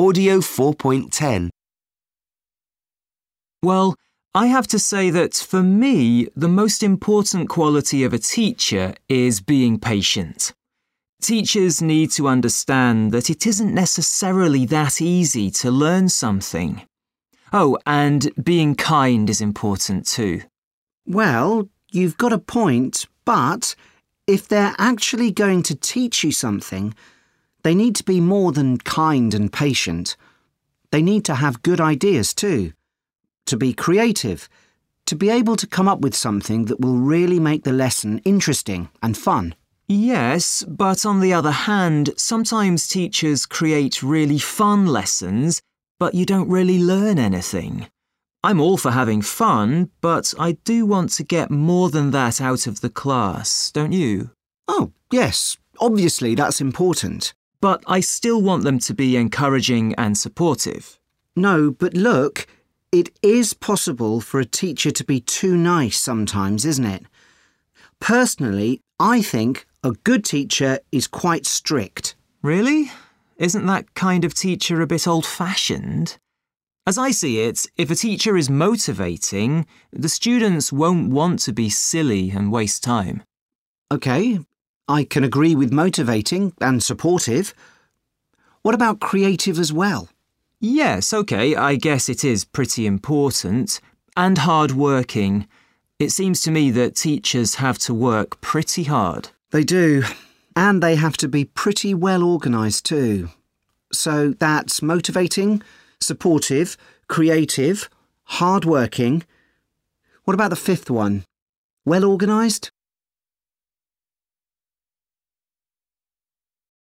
Audio 4.10. Well, I have to say that for me, the most important quality of a teacher is being patient. Teachers need to understand that it isn't necessarily that easy to learn something. Oh, and being kind is important too. Well, you've got a point, but if they're actually going to teach you something, they need to be more than kind and patient. They need to have good ideas too, to be creative, to be able to come up with something that will really make the lesson interesting and fun. Yes, but on the other hand, sometimes teachers create really fun lessons, but you don't really learn anything. I'm all for having fun, but I do want to get more than that out of the class, don't you? Oh, yes, obviously that's important. But I still want them to be encouraging and supportive. No, but look, it is possible for a teacher to be too nice sometimes, isn't it? Personally, I think a good teacher is quite strict. Really? Isn't that kind of teacher a bit old-fashioned? As I see it, if a teacher is motivating, the students won't want to be silly and waste time. OK, I can agree with motivating and supportive. What about creative as well? Yes, OK, I guess it is pretty important. And hard-working. It seems to me that teachers have to work pretty hard. They do. And they have to be pretty well organised too. So that's motivating, supportive, creative, hard-working. What about the fifth one? Well organised?